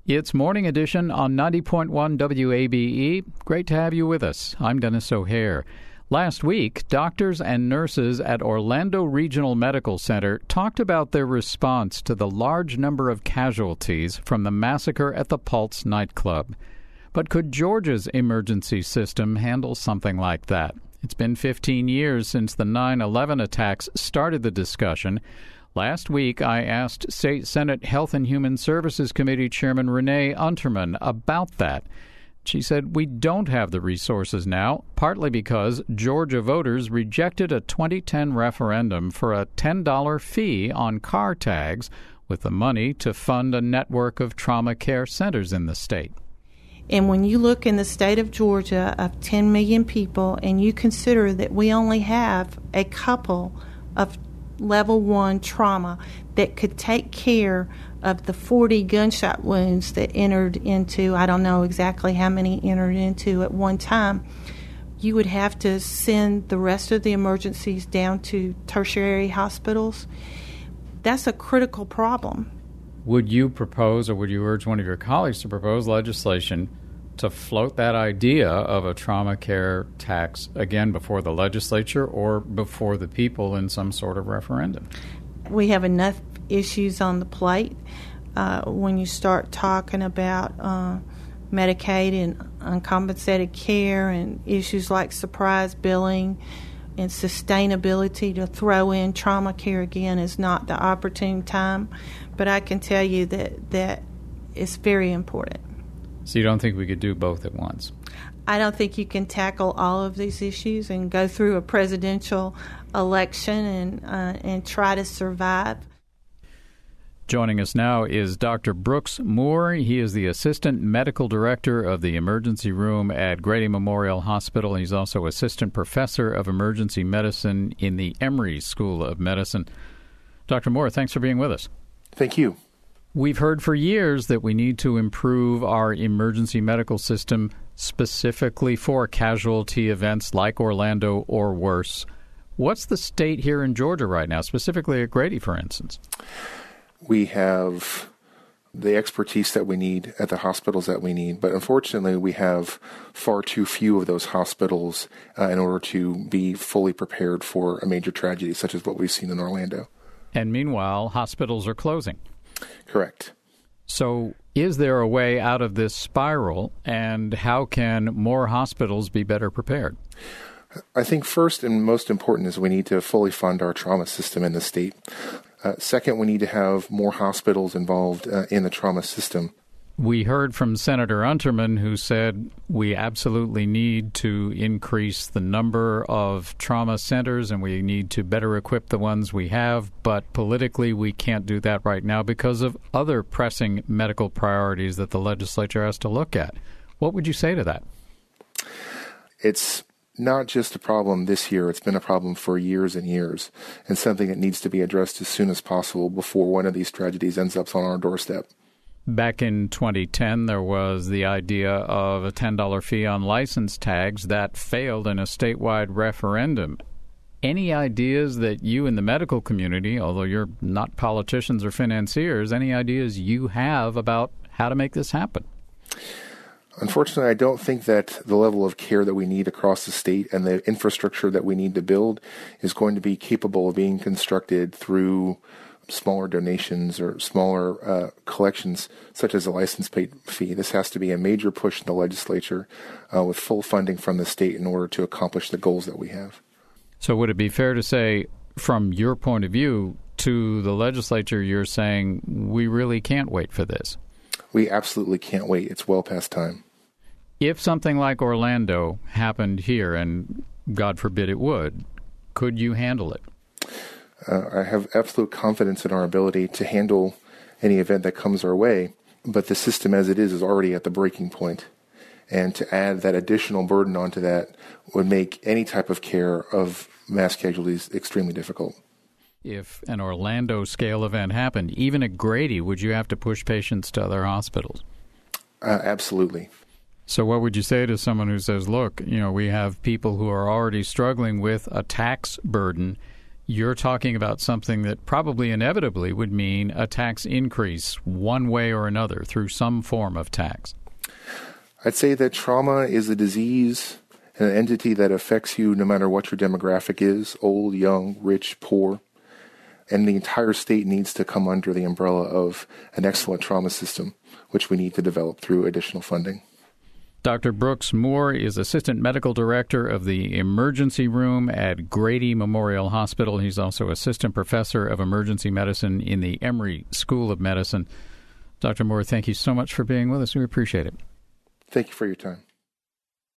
It's Morning Edition on 90.1 WABE. Great to have you with us. I'm Dennis O'Hare. Last week, doctors and nurses at Orlando Regional Medical Center talked about their response to the large number of casualties from the massacre at the Pulse nightclub. But could Georgia's emergency system handle something like that? It's been 15 years since the 9/11 attacks started the discussion. Last week, I asked State Senate Health and Human Services Committee Chairman Renee Unterman about that. She said, we don't have the resources now, partly because Georgia voters rejected a 2010 referendum for a $10 fee on car tags with the money to fund a network of trauma care centers in the state. And when you look in the state of Georgia of 10 million people and you consider that we only have a couple of level 1 trauma that could take care of the 40 gunshot wounds that entered into, I don't know exactly how many entered into at one time, you would have to send the rest of the emergencies down to tertiary hospitals. That's a critical problem. Would you propose, or would you urge one of your colleagues to propose legislation to float that idea of a trauma care tax again before the legislature or before the people in some sort of referendum? We have enough issues on the plate when you start talking about Medicaid and uncompensated care and issues like surprise billing and sustainability. To throw in trauma care again is not the opportune time, but I can tell you that it's very important. So you don't think we could do both at once? I don't think you can tackle all of these issues and go through a presidential election and try to survive. Joining us now is Dr. Brooks Moore. He is the Assistant Medical Director of the Emergency Room at Grady Memorial Hospital. He's also Assistant Professor of Emergency Medicine in the Emory School of Medicine. Dr. Moore, thanks for being with us. Thank you. We've heard for years that we need to improve our emergency medical system specifically for casualty events like Orlando or worse. What's the state here in Georgia right now, specifically at Grady, for instance? We have the expertise that we need at the hospitals that we need, but unfortunately we have far too few of those hospitals in order to be fully prepared for a major tragedy such as what we've seen in Orlando. And meanwhile, hospitals are closing. Correct. So is there a way out of this spiral, and how can more hospitals be better prepared? I think first and most important is we need to fully fund our trauma system in the state. Second, we need to have more hospitals involved in the trauma system. We heard from Senator Unterman, who said we absolutely need to increase the number of trauma centers and we need to better equip the ones we have, but politically we can't do that right now because of other pressing medical priorities that the legislature has to look at. What would you say to that? It's not just a problem this year. It's been a problem for years and years, and something that needs to be addressed as soon as possible before one of these tragedies ends up on our doorstep. Back in 2010, there was the idea of a $10 fee on license tags that failed in a statewide referendum. Any ideas that you in the medical community, although you're not politicians or financiers, any ideas you have about how to make this happen? Unfortunately, I don't think that the level of care that we need across the state and the infrastructure that we need to build is going to be capable of being constructed through smaller donations or smaller collections, such as a license plate fee. This has to be a major push in the legislature with full funding from the state in order to accomplish the goals that we have. So would it be fair to say, from your point of view, to the legislature, you're saying we really can't wait for this? We absolutely can't wait. It's well past time. If something like Orlando happened here, and God forbid it would, could you handle it? I have absolute confidence in our ability to handle any event that comes our way, but the system as it is already at the breaking point. And to add that additional burden onto that would make any type of care of mass casualties extremely difficult. If an Orlando-scale event happened, even at Grady, would you have to push patients to other hospitals? Absolutely. So what would you say to someone who says, look, we have people who are already struggling with a tax burden. you're talking about something that probably inevitably would mean a tax increase one way or another through some form of tax. I'd say that trauma is a disease and an entity that affects you no matter what your demographic is, old, young, rich, poor. And the entire state needs to come under the umbrella of an excellent trauma system, which we need to develop through additional funding. Dr. Brooks Moore is Assistant Medical Director of the Emergency Room at Grady Memorial Hospital. He's also Assistant Professor of Emergency Medicine in the Emory School of Medicine. Dr. Moore, thank you so much for being with us. We appreciate it. Thank you for your time.